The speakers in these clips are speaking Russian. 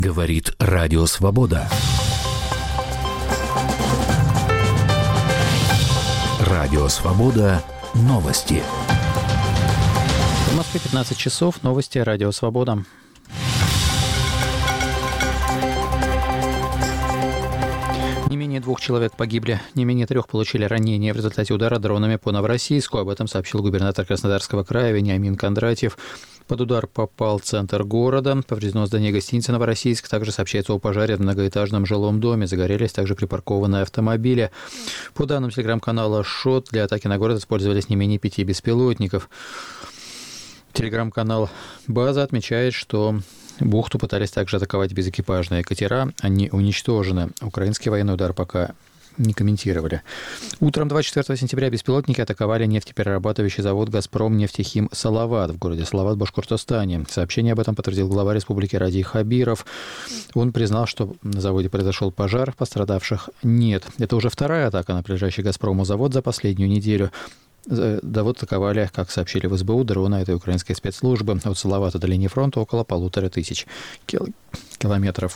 Говорит Радио Свобода. Радио Свобода. Новости. В Москве 15 часов. Новости Радио Свобода. Не менее 2 человек погибли, не менее 3 получили ранения в результате удара дронами по Новороссийску. Об этом сообщил губернатор Краснодарского края Вениамин Кондратьев. Под удар попал центр города, повреждено здание гостиницы «Новороссийск». Также сообщается о пожаре в многоэтажном жилом доме. Загорелись также припаркованные автомобили. По данным телеграм-канала «Шот», для атаки на город использовались не менее 5 беспилотников. Телеграм-канал «База» отмечает, что бухту пытались также атаковать безэкипажные катера. Они уничтожены. Украинский военный удар пока не комментировали. Утром 24 сентября беспилотники атаковали нефтеперерабатывающий завод «Газпром нефтехим Салават» в городе Салават, Башкортостане. Сообщение об этом подтвердил глава республики Радий Хабиров. Он признал, что на заводе произошел пожар, пострадавших нет. Это уже вторая атака на принадлежащий «Газпрому» завод за последнюю неделю. Завод атаковали, как сообщили в СБУ, дроны этой украинской спецслужбы. От Салавата до линии фронта около 1500 километров.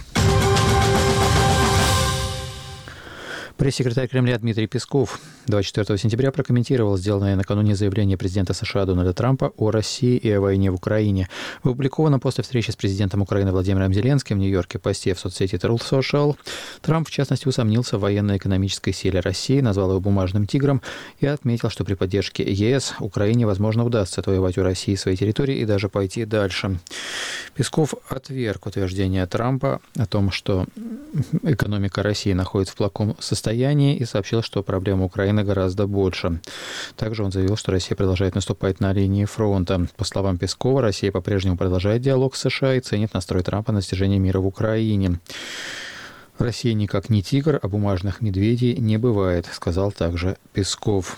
Пресс-секретарь Кремля Дмитрий Песков 24 сентября прокомментировал сделанное накануне заявление президента США Дональда Трампа о России и о войне в Украине. В опубликованном после встречи с президентом Украины Владимиром Зеленским в Нью-Йорке посте в соцсети Truth Social Трамп, в частности, усомнился в военно-экономической силе России, назвал его бумажным тигром и отметил, что при поддержке ЕС Украине, возможно, удастся отвоевать у России свои территории и даже пойти дальше. Песков отверг утверждение Трампа о том, что экономика России находится в плохом состоянии, и сообщил, что проблема Украины гораздо больше. Также он заявил, что Россия продолжает наступать на линии фронта. По словам Пескова, Россия по-прежнему продолжает диалог с США и ценит настрой Трампа на достижение мира в Украине. Россия никак не тигр, а бумажных медведей не бывает, сказал также Песков.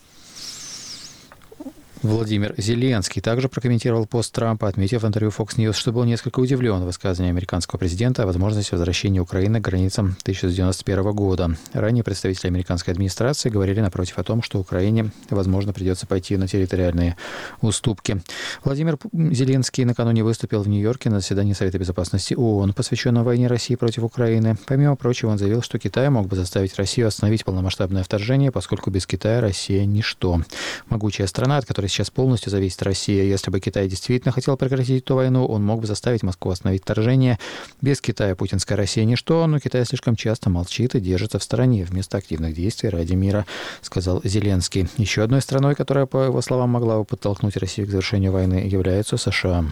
Владимир Зеленский также прокомментировал пост Трампа, отметив в интервью Fox News, что был несколько удивлен высказыванием американского президента о возможности возвращения Украины к границам 1991 года. Ранее представители американской администрации говорили, напротив, о том, что Украине, возможно, придется пойти на территориальные уступки. Владимир Зеленский накануне выступил в Нью-Йорке на заседании Совета безопасности ООН, посвященном войне России против Украины. Помимо прочего, он заявил, что Китай мог бы заставить Россию остановить полномасштабное вторжение, поскольку без Китая Россия – ничто. Могучая страна, от которой сейчас полностью зависит Россия. Если бы Китай действительно хотел прекратить эту войну, он мог бы заставить Москву остановить вторжение. Без Китая путинская Россия ничто, но Китай слишком часто молчит и держится в стороне вместо активных действий ради мира, сказал Зеленский. Еще одной страной, которая, по его словам, могла бы подтолкнуть Россию к завершению войны, являются США.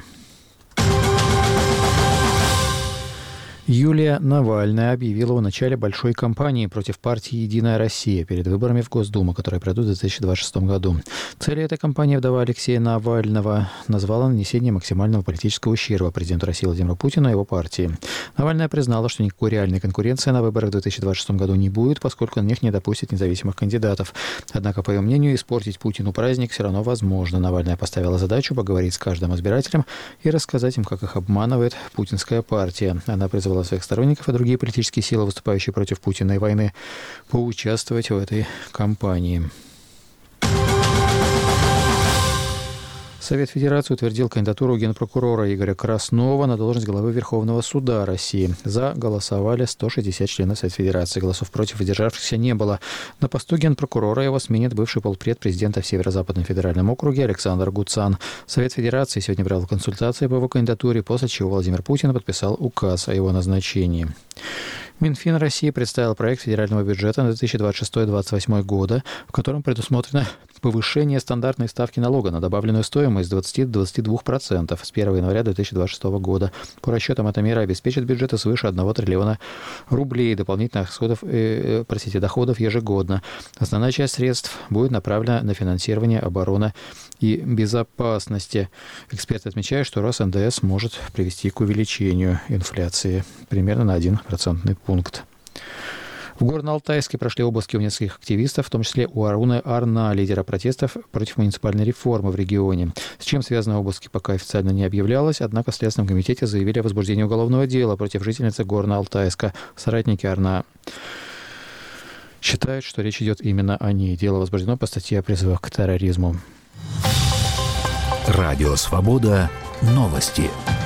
Юлия Навальная объявила о начале большой кампании против партии «Единая Россия» перед выборами в Госдуму, которые пройдут в 2026 году. Целью этой кампании вдова Алексея Навального назвала нанесение максимального политического ущерба президенту России Владимиру Путину и его партии. Навальная признала, что никакой реальной конкуренции на выборах в 2026 году не будет, поскольку на них не допустят независимых кандидатов. Однако, по ее мнению, испортить Путину праздник все равно возможно. Навальная поставила задачу поговорить с каждым избирателем и рассказать им, как их обманывает путинская партия. Она призвала своих сторонников и другие политические силы, выступающие против Путина и войны, поучаствовать в этой кампании. Совет Федерации утвердил кандидатуру генпрокурора Игоря Краснова на должность главы Верховного суда России. За голосовали 160 членов Совета Федерации. Голосов против выдержавшихся не было. На посту генпрокурора его сменит бывший полпред президента в Северо-Западном федеральном округе Александр Гуцан. Совет Федерации сегодня брал консультации по его кандидатуре, после чего Владимир Путин подписал указ о его назначении. Минфин России представил проект федерального бюджета на 2026-2028 года, в котором предусмотрено повышение стандартной ставки налога на добавленную стоимость с 20 до 22% с 1 января 2026 года. По расчетам, эта мера обеспечит бюджеты свыше 1 триллиона рублей дополнительных доходов ежегодно. Основная часть средств будет направлена на финансирование обороны и безопасности. Эксперты отмечают, что рост НДС может привести к увеличению инфляции примерно на 1 процентный пункт. В Горно-Алтайске прошли обыски у нескольких активистов, в том числе у Аруны Арна, лидера протестов против муниципальной реформы в регионе. С чем связаны обыски, пока официально не объявлялось, однако в Следственном комитете заявили о возбуждении уголовного дела против жительницы Горно-Алтайска. Соратники Арна считают, что речь идет именно о ней. Дело возбуждено по статье о призывах к терроризму. Радио Свобода. Новости.